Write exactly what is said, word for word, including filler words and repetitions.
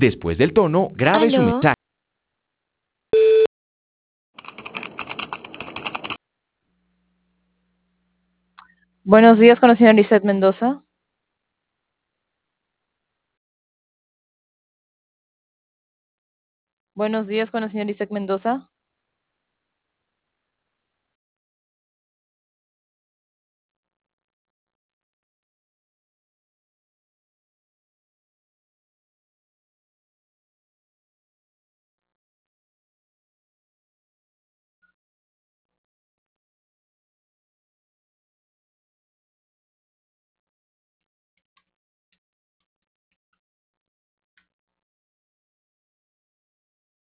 Después del tono, grabe su ¿Aló? mensaje. Buenos días con la señora Lizeth Mendoza. Buenos días con la señora Lizeth Mendoza.